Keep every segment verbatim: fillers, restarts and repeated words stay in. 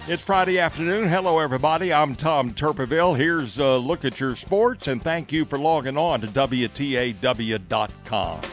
It's Friday afternoon. Hello, everybody. I'm Tom Turpeville. Here's a look at your sports, and thank you for logging on to W T A W dot com.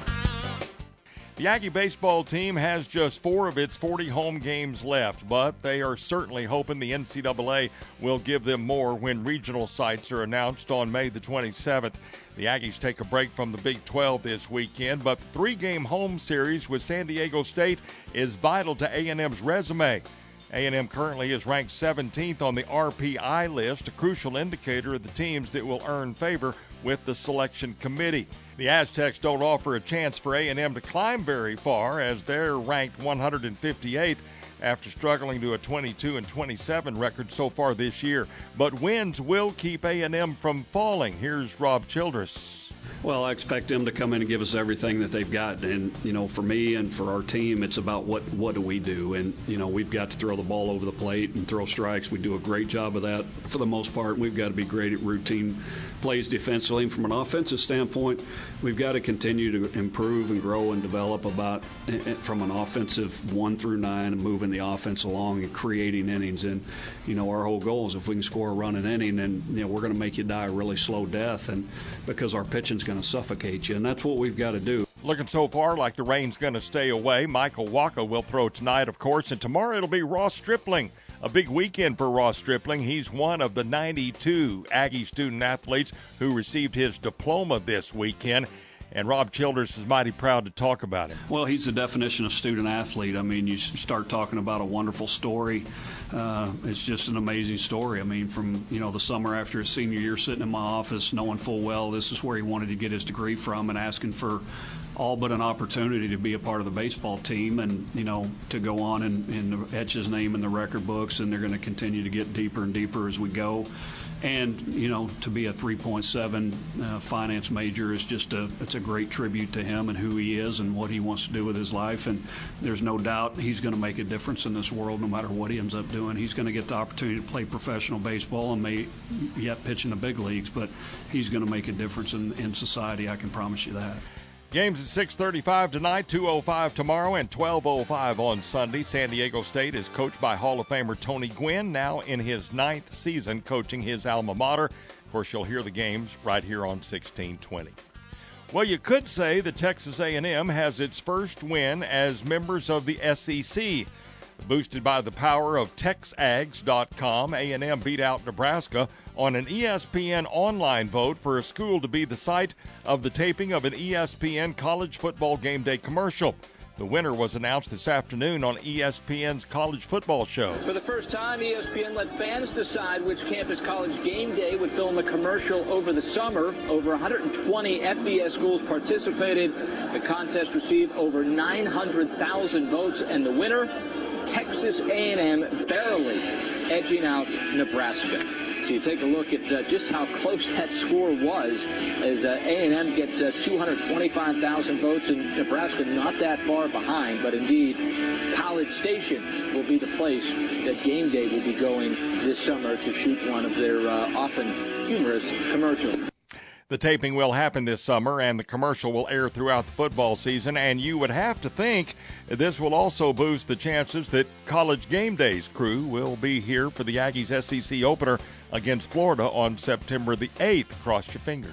The Aggie baseball team has just four of its forty home games left, but they are certainly hoping the N C double A will give them more when regional sites are announced on May the twenty-seventh. The Aggies take a break from the Big twelve this weekend, but the three-game home series with San Diego State is vital to A and M's resume. A and M currently is ranked seventeenth on the R P I list, a crucial indicator of the teams that will earn favor with the selection committee. The Aztecs don't offer a chance for A and M to climb very far, as they're ranked one hundred fifty-eighth after struggling to a twenty-two and twenty-seven record so far this year. But wins will keep A and M from falling. Here's Rob Childress. Well, I expect them to come in and give us everything that they've got. And, you know, for me and for our team, it's about what, what do we do. And, you know, we've got to throw the ball over the plate and throw strikes. We do a great job of that for the most part. We've got to be great at routine plays defensively. And from an offensive standpoint, we've got to continue to improve and grow and develop about from an offensive one through nine and moving the offense along and creating innings. And, you know, our whole goal is if we can score a run an inning, then, you know, we're going to make you die a really slow death. And because our pitching's going to suffocate you, and that's what we've got to do. Looking so far like the rain's going to stay away. Michael Waka will throw tonight, of course, and tomorrow it'll be Ross Stripling. A big weekend for Ross Stripling. He's one of the ninety-two Aggie student-athletes who received his diploma this weekend, and Rob Childress is mighty proud to talk about him. Well, he's the definition of student-athlete. I mean, you start talking about a wonderful story. Uh, it's just an amazing story. I mean, from, you know, the summer after his senior year, sitting in my office, knowing full well this is where he wanted to get his degree from and asking for all but an opportunity to be a part of the baseball team and, you know, to go on and, and etch his name in the record books, and they're going to continue to get deeper and deeper as we go. And, you know, to be a three point seven uh, finance major is just a, it's a great tribute to him and who he is and what he wants to do with his life. And there's no doubt he's going to make a difference in this world no matter what he ends up doing. He's going to get the opportunity to play professional baseball and may yet pitch in the big leagues, but he's going to make a difference in, in society, I can promise you that. Games at six thirty-five tonight, two oh five tomorrow, and twelve oh five on Sunday. San Diego State is coached by Hall of Famer Tony Gwynn, now in his ninth season coaching his alma mater. Of course, you'll hear the games right here on sixteen twenty. Well, you could say that Texas A and M has its first win as members of the S E C. Boosted by the power of Tex Ags dot com, A and M beat out Nebraska on an E S P N online vote for a school to be the site of the taping of an E S P N college football game day commercial. The winner was announced this afternoon on E S P N's College Football Show. For the first time, E S P N let fans decide which campus college game day would film a commercial over the summer. Over one hundred twenty F B S schools participated. The contest received over nine hundred thousand votes, and the winner, Texas A and M, barely edging out Nebraska. So you take a look at uh, just how close that score was as uh, A and M gets uh, two hundred twenty-five thousand votes and Nebraska not that far behind. But indeed, College Station will be the place that game day will be going this summer to shoot one of their uh, often humorous commercials. The taping will happen this summer, and the commercial will air throughout the football season, and you would have to think this will also boost the chances that College Game Day's crew will be here for the Aggies S E C opener against Florida on September the eighth. Cross your fingers.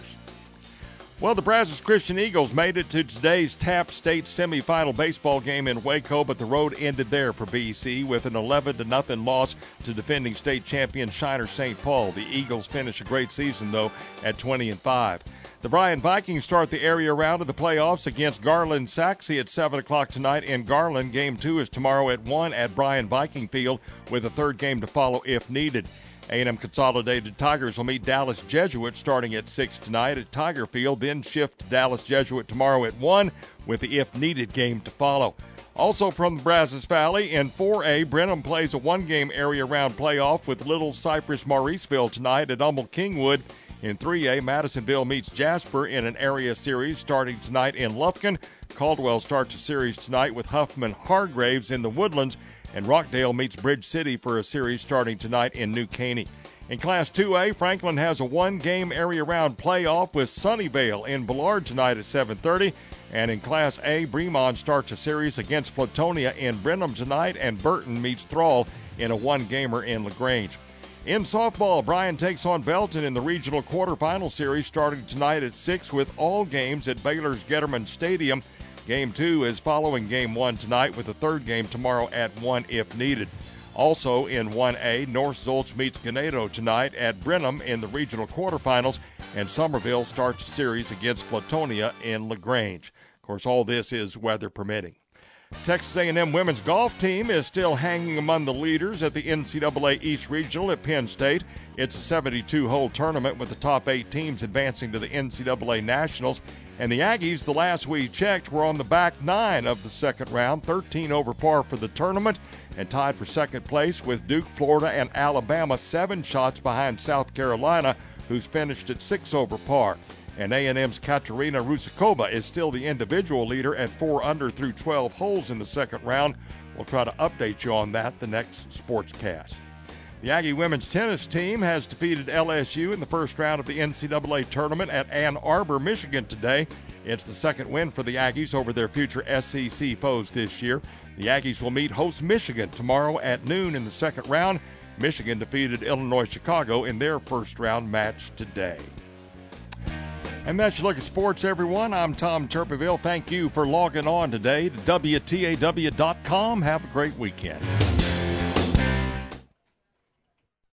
Well, the Brazos Christian Eagles made it to today's Tapp State semifinal baseball game in Waco, but the road ended there for B C with an eleven to nothing loss to defending state champion Shiner Saint Paul. The Eagles finish a great season, though, at twenty and five. The Bryan Vikings start the area round of the playoffs against Garland Saxe at seven o'clock tonight in Garland. Game two is tomorrow at one at Bryan Viking Field, with a third game to follow if needed. A and M Consolidated Tigers will meet Dallas Jesuit starting at six tonight at Tiger Field, then shift to Dallas Jesuit tomorrow at one with the if-needed game to follow. Also from the Brazos Valley, in four A, Brenham plays a one-game area-round playoff with Little Cypress Mauriceville tonight at Humble Kingwood. In three A, Madisonville meets Jasper in an area series starting tonight in Lufkin. Caldwell starts a series tonight with Huffman Hargraves in the Woodlands, and Rockdale meets Bridge City for a series starting tonight in New Caney. In Class two A, Franklin has a one-game area-round playoff with Sunnyvale in Ballard tonight at seven thirty. And in Class A, Bremond starts a series against Platonia in Brenham tonight, and Burton meets Thrall in a one-gamer in LaGrange. In softball, Bryan takes on Belton in the regional quarterfinal series starting tonight at six with all games at Baylor's Getterman Stadium. Game two is following Game one tonight with the third game tomorrow at one if needed. Also in one A, North Zolch meets Ganado tonight at Brenham in the regional quarterfinals, and Somerville starts a series against Platonia in LaGrange. Of course, all this is weather permitting. Texas A and M women's golf team is still hanging among the leaders at the N C double A East Regional at Penn State. It's a seventy-two hole tournament with the top eight teams advancing to the N C double A Nationals. And the Aggies, the last we checked, were on the back nine of the second round, thirteen over par for the tournament, and tied for second place with Duke, Florida, and Alabama, seven shots behind South Carolina, who's finished at six over par. And A and M's Katerina Rusakova is still the individual leader at four under through twelve holes in the second round. We'll try to update you on that the next Sportscast. The Aggie women's tennis team has defeated L S U in the first round of the N C double A tournament at Ann Arbor, Michigan today. It's the second win for the Aggies over their future S E C foes this year. The Aggies will meet host Michigan tomorrow at noon in the second round. Michigan defeated Illinois Chicago in their first round match today. And that's your look at sports, everyone. I'm Tom Turpeville. Thank you for logging on today to W T A W dot com. Have a great weekend.